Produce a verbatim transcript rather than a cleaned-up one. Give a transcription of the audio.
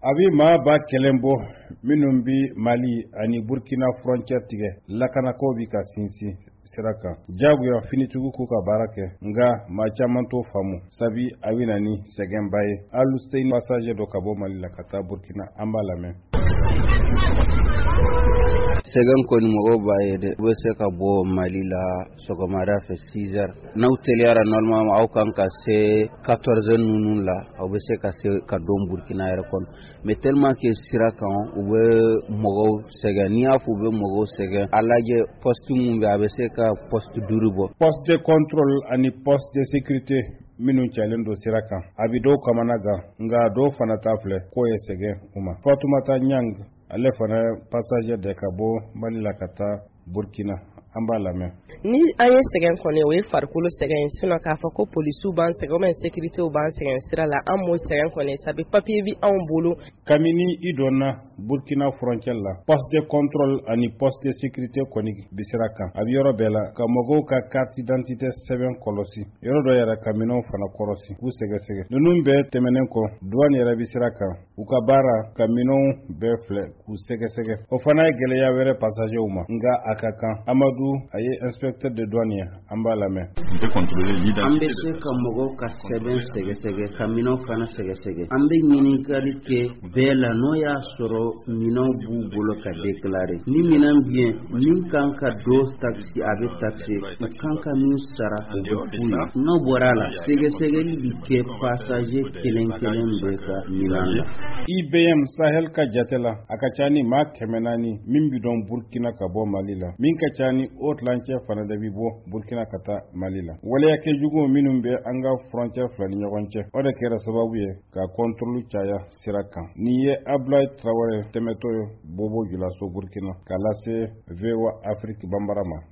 Abi maa ba kɛlen bɔ minnu bi Mali ani Burkina frontière tigɛ lakanako bi ka sinsin sira kan jagoya finitugu k'u ka baara kɛ nka maa caman t'o faamu sabi a bɛ na ni sɛgɛnba ye Alu Seyni passager dɔ ka bɔ Mali la ka taa Burkina an b'a lamɛn. Sɛgɛn kɔni mɔgɔw b'a ye dɛ, u bɛ se ka bɔ Mali la sɔgɔmada fɛ six heures n'aw teliyara normalement aw kan ka se quatorze heures ninnu la aw bɛ se ka se ka don Burkina yɛrɛ kɔnɔ mais tellement que sira kan u bɛ mɔgɔw sɛgɛn n'i y'a fɔ u bɛ mɔgɔw sɛgɛn a lajɛ poste mun bɛ a bɛ se ka poste duuru bɔ. Poste de contrôle ani poste de sécurité minnu cɛlen don sira kan a bɛ dɔw kamana gan nka dɔw fana ta filɛ k'o ye sɛgɛn u ma. Fatoumata Niang ale fana passager de ka bɔ Mali la ka taa Burkina an b'a lamɛn. Ni an ye sɛgɛn kɔni o ye farikolo sɛgɛn sinon k'a fɔ ko polisiw b'an sɛgɛn ou bien sécuritéw b'an sɛgɛn sira la an m'o sɛgɛn kɔni sabi papier bi anw bolo. Kabini i donna Burkina frontière la poste de contrôle ani poste de sécurité kɔni bi sira kan a bɛ yɔrɔ bɛɛ la ka mɔgɔw ka carte d'identité sɛbɛn kɔlɔsi yɔrɔ dɔ yɛrɛ ka minɛnw fana kɔrɔsi k'u sɛgɛsɛgɛ ninnu bɛɛ tɛmɛnen kɔ douane yɛrɛ bi sira kan u ka baara ka minɛnw bɛɛ filɛ k'u sɛgɛsɛgɛ o fana ye gɛlɛya wɛrɛ passagerw ma nka a ka kan Amadu a ye inspecteur de douane ye an b'a lamɛn. An bɛ se ka mɔgɔw ka sɛbɛn sɛgɛsɛgɛ ka minɛnw fana sɛgɛsɛgɛ an bɛ ɲininkali kɛ bɛɛ la n'o y'a sɔrɔ minɛnw b'u bolo ka déclarer ni minɛn bɛ yen min kan ka do taxi a bɛ taxi u kan ka min sara o bɛ f'u ye n'o bɔra la sɛgɛsɛgɛli bi kɛ passager kelen kelen bɛɛ ka minɛn la. I B M Sahel ka jate la a ka ca ni maa kɛmɛ naani min bi dɔn Burkina ka bɔ Mali la min ka ca ni o tilancɛ fana de bi bɔ Burkina ka taa Mali la. Waleya kɛjugu minnu bɛ an ka frontière fila ni ɲɔgɔn cɛ o de kɛra sababu ye ka contrôle caya sira kan. Nin ye Ablaye Traoré tɛmɛtɔ ye Bobo Dioulasso Burkina k'a lase V O A Afrique Banbarama.